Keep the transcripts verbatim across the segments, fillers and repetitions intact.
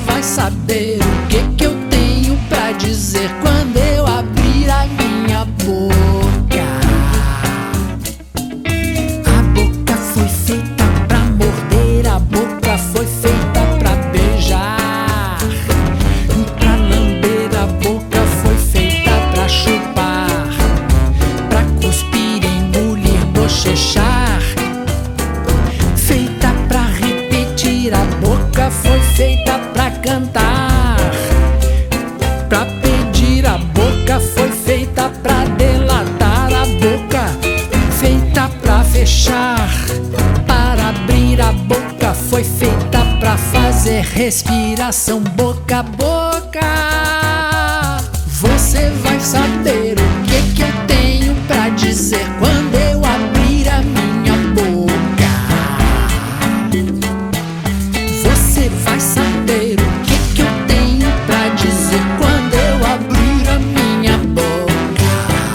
vai saber o que que eu tenho pra dizer quando eu abrir a minha boca. A boca foi feita pra morder, a boca foi feita pra beijar, pra lamber, a boca foi feita pra chupar, pra cuspir, engolir, bochechar, feita pra repetir, a boca foi feita pra cantar, pra pedir, a boca foi feita pra delatar, a boca feita pra fechar, para abrir, a boca foi feita pra fazer respiração boca a boca. Você vai saber o que que eu tenho pra dizer quando eu abrir a minha boca. Você vai saber o que que eu tenho pra dizer quando eu abrir a minha boca.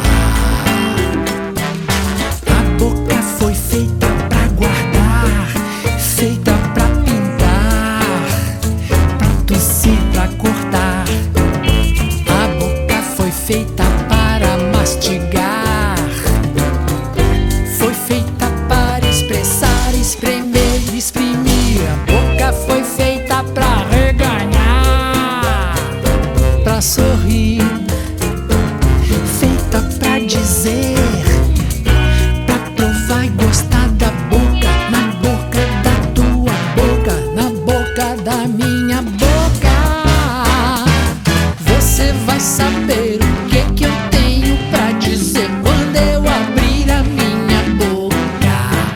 A boca foi feita pra guardar, feita pra pintar, pra tossir, pra cortar. A boca foi feita para mastigar, foi feita para expressar, espremer, exprimir. A boca foi feita pra reganhar, pra sorrir, feita pra dizer, pra provar e gostar da boca, na boca da tua boca, na boca da minha boca. Você vai saber o que que eu tenho pra dizer quando eu abrir a minha boca.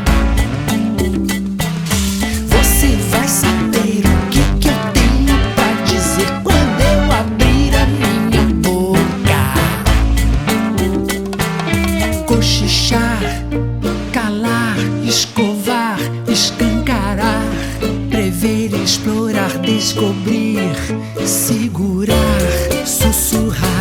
Você vai saber o que que eu tenho pra dizer quando eu abrir a minha boca. Cochichar, calar, escovar, escancarar, prever, explorar, descobrir, segurar, sussurrar.